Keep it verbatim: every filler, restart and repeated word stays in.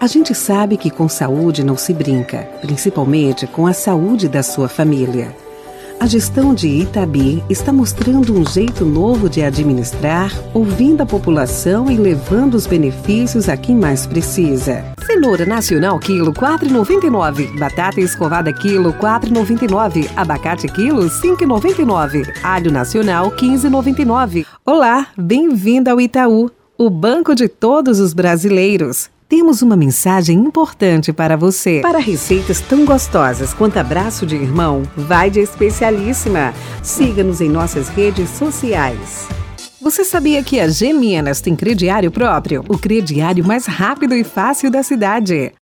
A gente sabe que com saúde não se brinca, principalmente com a saúde da sua família. A gestão de Itabi está mostrando um jeito novo de administrar, ouvindo a população e levando os benefícios a quem mais precisa. Cenoura nacional quilo quatro reais e noventa e nove centavos, batata escovada quilo quatro reais e noventa e nove centavos, abacate quilo cinco reais e noventa e nove centavos, alho nacional quinze reais e noventa e nove centavos. Olá, bem-vindo ao Itaú, o banco de todos os brasileiros. Temos uma mensagem importante para você. Para receitas tão gostosas quanto abraço de irmão, vai de Especialíssima. Siga-nos em nossas redes sociais. Você sabia que a G Minas tem crediário próprio? O crediário mais rápido e fácil da cidade.